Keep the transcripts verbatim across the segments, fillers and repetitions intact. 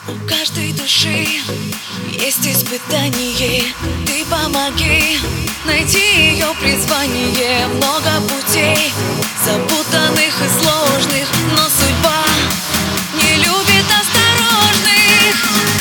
У каждой души есть испытание. Ты помоги найти ее призвание. Много путей, запутанных и сложных, но судьба не любит осторожных.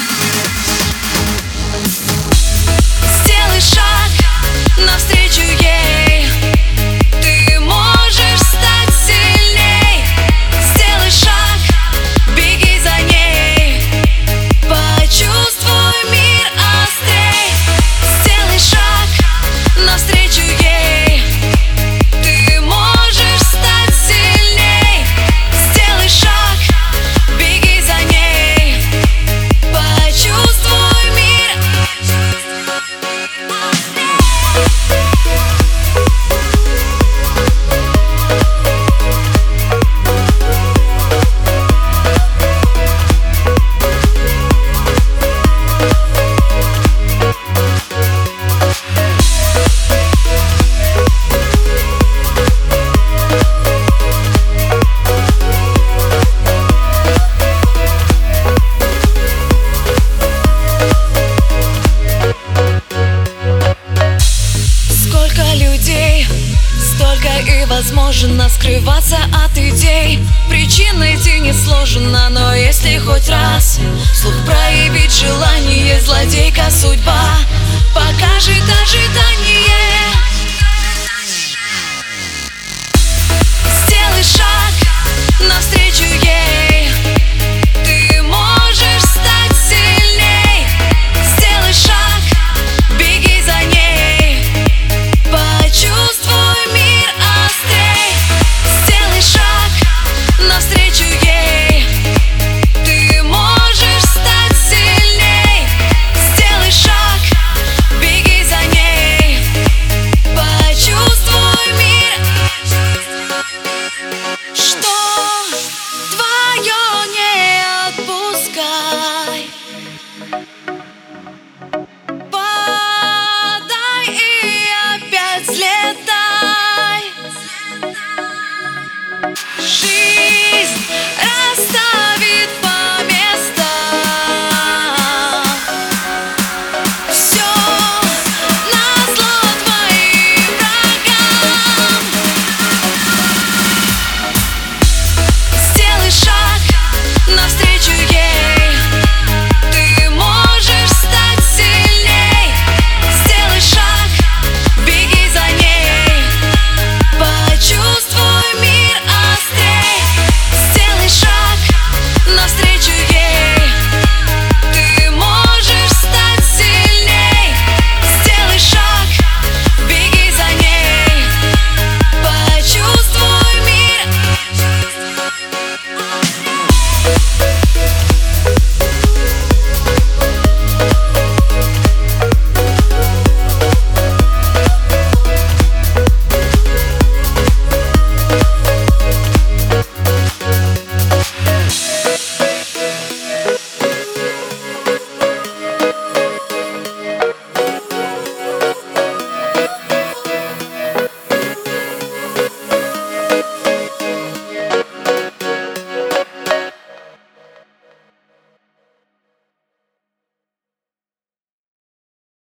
Сделай шаг навстречу ей, ты можешь стать сильней. Сделай шаг, беги за ней, почувствуй мир острей. Сделай шаг навстречу ей, ты можешь стать сильней. Сделай шаг, беги за ней, почувствуй мир столько и возможно скрываться от идей. Причин найти несложно, но если хоть раз вслух проявить желание, злодейка судьба покажет ожидание. Сделай шаг навстречу